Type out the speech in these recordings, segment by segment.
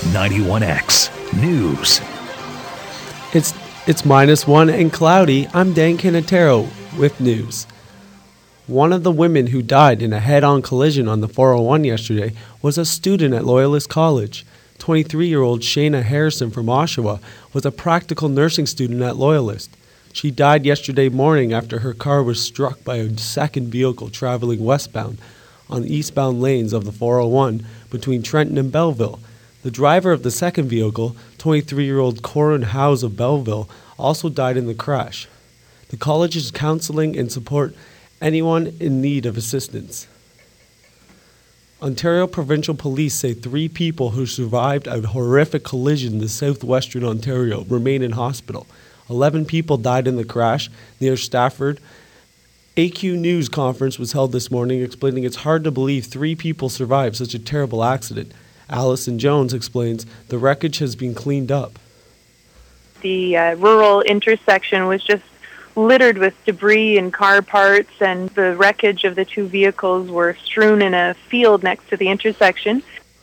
91X News. It's -1 and cloudy. I'm Dan Canatero with news. One of the women who died in a head-on collision on the 401 yesterday was a student at Loyalist College. 23-year-old Shayna Harrison from Oshawa was a practical nursing student at Loyalist. She died yesterday morning after her car was struck by a second vehicle traveling westbound on eastbound lanes of the 401 between Trenton and Belleville. The driver of the second vehicle, 23-year-old Corin Howes of Belleville, also died in the crash. The college is counseling and support anyone in need of assistance. Ontario Provincial Police say 3 people who survived a horrific collision in southwestern Ontario remain in hospital. 11 people died in the crash near Stafford. AQ News conference was held this morning explaining it's hard to believe 3 people survived such a terrible accident. Allison Jones explains the wreckage has been cleaned up. The rural intersection was just littered with debris and car parts, and the wreckage of the 2 vehicles were strewn in a field next to the intersection.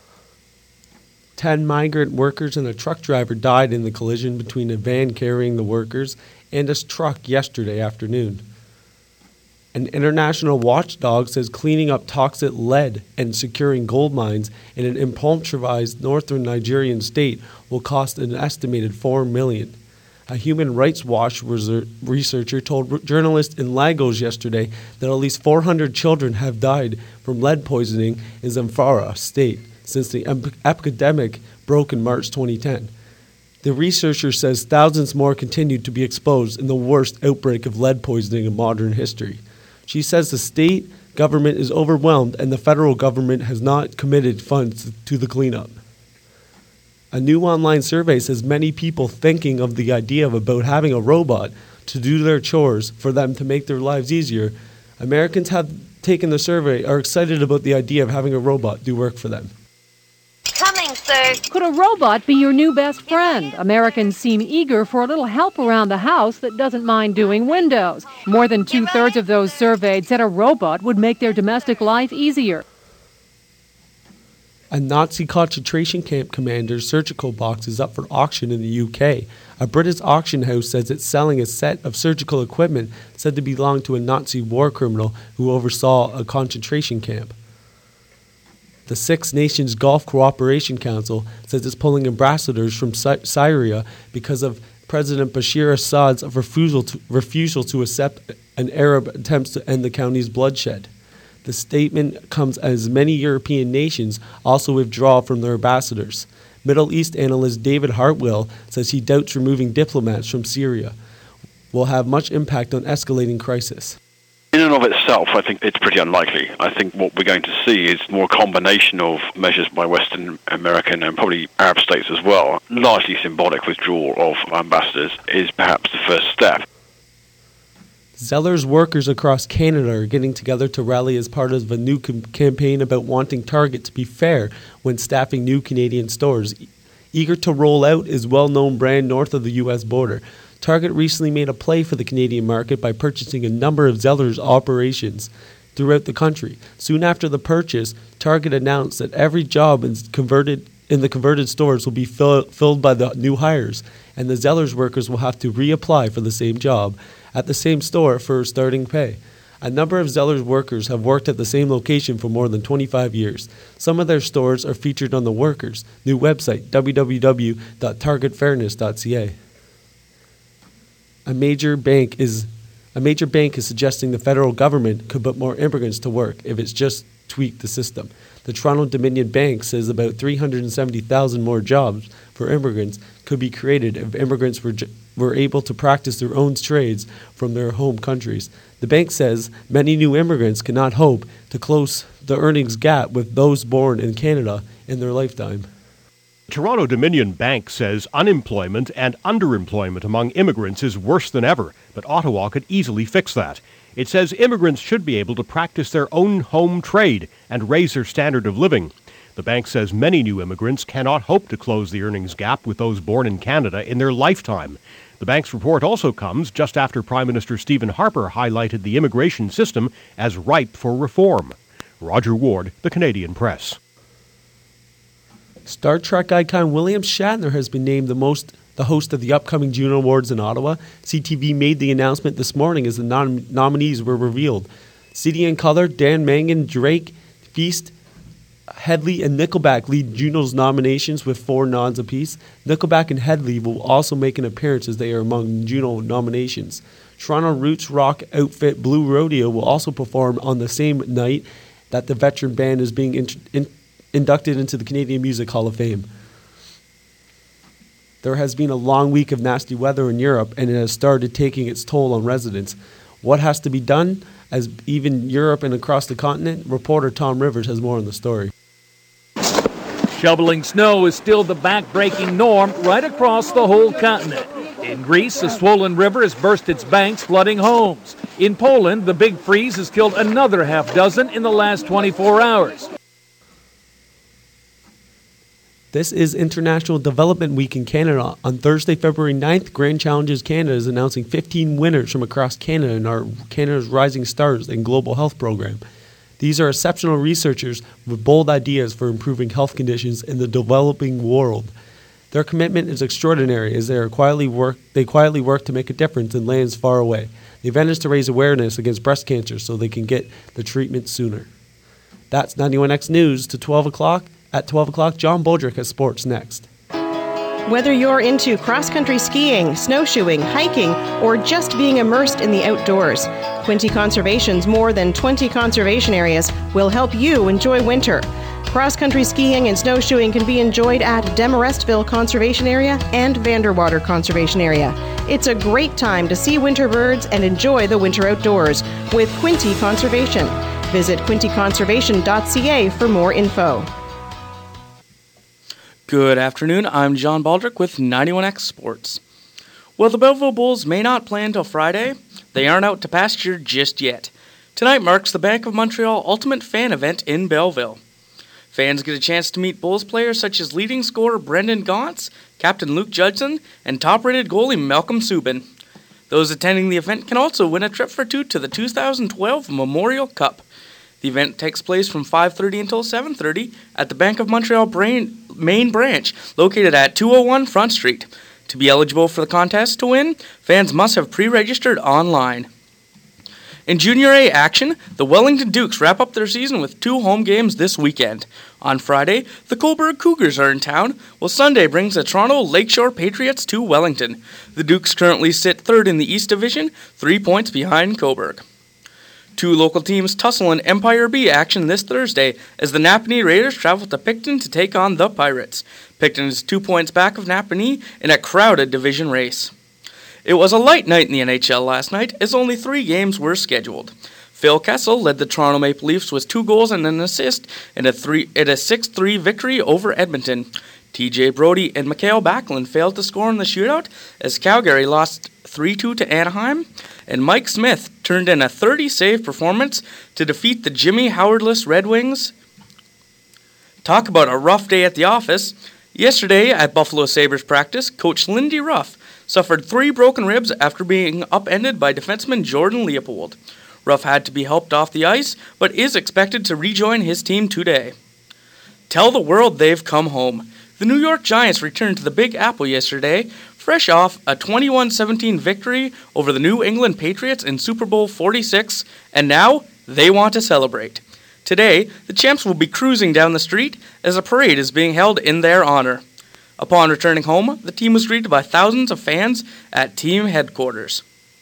10 migrant workers and a truck driver died in the collision between a van carrying the workers and a truck yesterday afternoon. An international watchdog says cleaning up toxic lead and securing gold mines in an impoverished northern Nigerian state will cost an estimated $4 million. A Human Rights Watch researcher told journalists in Lagos yesterday that at least 400 children have died from lead poisoning in Zamfara state since the epidemic broke in March 2010. The researcher says thousands more continued to be exposed in the worst outbreak of lead poisoning in modern history. She says the state government is overwhelmed and the federal government has not committed funds to the cleanup. A new online survey says many people thinking of the idea of about having a robot to do their chores for them to make their lives easier. Americans have taken the survey are excited about the idea of having a robot do work for them. Coming, sir. Could a robot be your new best friend? Americans seem eager for a little help around the house that doesn't mind doing windows. More than 2/3 of those surveyed said a robot would make their domestic life easier. A Nazi concentration camp commander's surgical box is up for auction in the UK. A British auction house says it's selling a set of surgical equipment said to belong to a Nazi war criminal who oversaw a concentration camp. The Six Nations Gulf Cooperation Council says it's pulling ambassadors from Syria because of President Bashar Assad's refusal to accept an Arab attempts to end the country's bloodshed. The statement comes as many European nations also withdraw from their ambassadors. Middle East analyst David Hartwell says he doubts removing diplomats from Syria will have much impact on escalating crisis. In and of itself, I think it's pretty unlikely. I think what we're going to see is more a combination of measures by Western American and probably Arab states as well. Largely symbolic withdrawal of ambassadors is perhaps the first step. Zellers workers across Canada are getting together to rally as part of a new campaign about wanting Target to be fair when staffing new Canadian stores. Eager to roll out is well-known brand north of the U.S. border. Target recently made a play for the Canadian market by purchasing a number of Zellers operations throughout the country. Soon after the purchase, Target announced that every job in the converted stores will be filled by the new hires, and the Zellers workers will have to reapply for the same job at the same store for starting pay. A number of Zellers workers have worked at the same location for more than 25 years. Some of their stores are featured on the workers' new website, www.targetfairness.ca. A major bank is suggesting the federal government could put more immigrants to work if it's just tweaked the system. The Toronto Dominion Bank says about 370,000 more jobs for immigrants could be created if immigrants were able to practice their own trades from their home countries. The bank says many new immigrants cannot hope to close the earnings gap with those born in Canada in their lifetime. Toronto Dominion Bank says unemployment and underemployment among immigrants is worse than ever, but Ottawa could easily fix that. It says immigrants should be able to practice their own home trade and raise their standard of living. The bank says many new immigrants cannot hope to close the earnings gap with those born in Canada in their lifetime. The bank's report also comes just after Prime Minister Stephen Harper highlighted the immigration system as ripe for reform. Roger Ward, The Canadian Press. Star Trek icon William Shatner has been named the host of the upcoming Juno Awards in Ottawa. CTV made the announcement this morning as the nominees were revealed. City and Colour, Dan Mangan, Drake, Feast, Headley, and Nickelback lead Juno's nominations with 4 nods apiece. Nickelback and Headley will also make an appearance as they are among Juno nominations. Toronto roots rock outfit Blue Rodeo will also perform on the same night that the veteran band is being inducted into the Canadian Music Hall of Fame. There has been a long week of nasty weather in Europe, and it has started taking its toll on residents. What has to be done, as even Europe and across the continent? Reporter Tom Rivers has more on the story. Shoveling snow is still the back-breaking norm right across the whole continent. In Greece, a swollen river has burst its banks, flooding homes. In Poland, the big freeze has killed another half dozen in the last 24 hours. This is International Development Week in Canada. On Thursday, February 9th, Grand Challenges Canada is announcing 15 winners from across Canada in our Canada's Rising Stars and Global Health Program. These are exceptional researchers with bold ideas for improving health conditions in the developing world. Their commitment is extraordinary as they quietly work to make a difference in lands far away. The event is to raise awareness against breast cancer so they can get the treatment sooner. That's 91X News to 12 o'clock. At 12 o'clock, John Boldrick has sports next. Whether you're into cross-country skiing, snowshoeing, hiking, or just being immersed in the outdoors, Quinte Conservation's more than 20 conservation areas will help you enjoy winter. Cross-country skiing and snowshoeing can be enjoyed at Demorestville Conservation Area and Vanderwater Conservation Area. It's a great time to see winter birds and enjoy the winter outdoors with Quinte Conservation. Visit quinteconservation.ca for more info. Good afternoon, I'm John Baldrick with 91X Sports. While the Belleville Bulls may not play until Friday, they aren't out to pasture just yet. Tonight marks the Bank of Montreal Ultimate Fan Event in Belleville. Fans get a chance to meet Bulls players such as leading scorer Brendan Gaunce, Captain Luke Judson, and top-rated goalie Malcolm Subban. Those attending the event can also win a trip for two to the 2012 Memorial Cup. The event takes place from 5:30 until 7:30 at the Bank of Montreal main branch, located at 201 Front Street. To be eligible for the contest to win, fans must have pre-registered online. In Junior A action, the Wellington Dukes wrap up their season with 2 home games this weekend. On Friday, the Cobourg Cougars are in town, while Sunday brings the Toronto Lakeshore Patriots to Wellington. The Dukes currently sit 3rd in the East Division, 3 points behind Cobourg. 2 local teams tussle in Empire B action this Thursday as the Napanee Raiders travel to Picton to take on the Pirates. Picton is 2 points back of Napanee in a crowded division race. It was a light night in the NHL last night as only 3 games were scheduled. Phil Kessel led the Toronto Maple Leafs with 2 goals and an assist in a 6-3 victory over Edmonton. TJ Brody and Mikhail Backlund failed to score in the shootout as Calgary lost 3-2 to Anaheim, and Mike Smith turned in a 30-save performance to defeat the Jimmy Howardless Red Wings. Talk about a rough day at the office. Yesterday at Buffalo Sabres practice, Coach Lindy Ruff suffered 3 broken ribs after being upended by defenseman Jordan Leopold. Ruff had to be helped off the ice, but is expected to rejoin his team today. Tell the world they've come home. The New York Giants returned to the Big Apple yesterday, fresh off a 21-17 victory over the New England Patriots in Super Bowl 46, and now they want to celebrate. Today, the champs will be cruising down the street as a parade is being held in their honor. Upon returning home, the team was greeted by thousands of fans at team headquarters.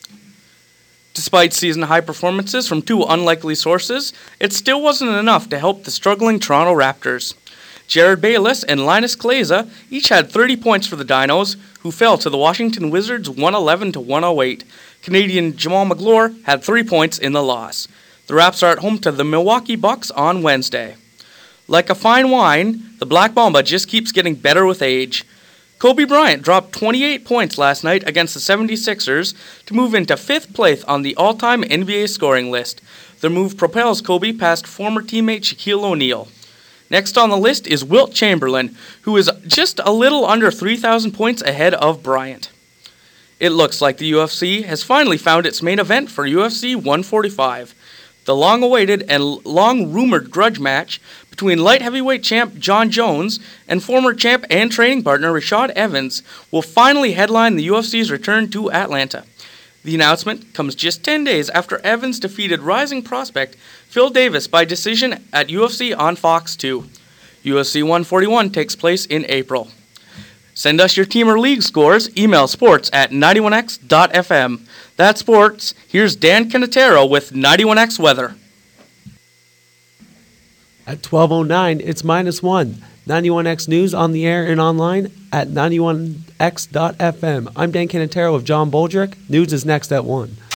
Despite season-high performances from 2 unlikely sources, it still wasn't enough to help the struggling Toronto Raptors. Jared Bayless and Linus Kleza each had 30 points for the Dinos, who fell to the Washington Wizards 111-108. Canadian Jamal Magloire had 3 points in the loss. The Raps are at home to the Milwaukee Bucks on Wednesday. Like a fine wine, the Black Mamba just keeps getting better with age. Kobe Bryant dropped 28 points last night against the 76ers to move into 5th place on the all-time NBA scoring list. The move propels Kobe past former teammate Shaquille O'Neal. Next on the list is Wilt Chamberlain, who is just a little under 3,000 points ahead of Bryant. It looks like the UFC has finally found its main event for UFC 145. The long-awaited and long-rumored grudge match between light heavyweight champ John Jones and former champ and training partner Rashad Evans will finally headline the UFC's return to Atlanta. The announcement comes just 10 days after Evans defeated rising prospect Phil Davis by decision at UFC on Fox 2. UFC 141 takes place in April. Send us your team or league scores. Email sports@91x.fm. That's sports. Here's Dan Canatero with 91X weather. At 12:09, it's -1. 91X News on the air and online at 91x.fm. I'm Dan Canatero with John Boldrick. News is next at 1.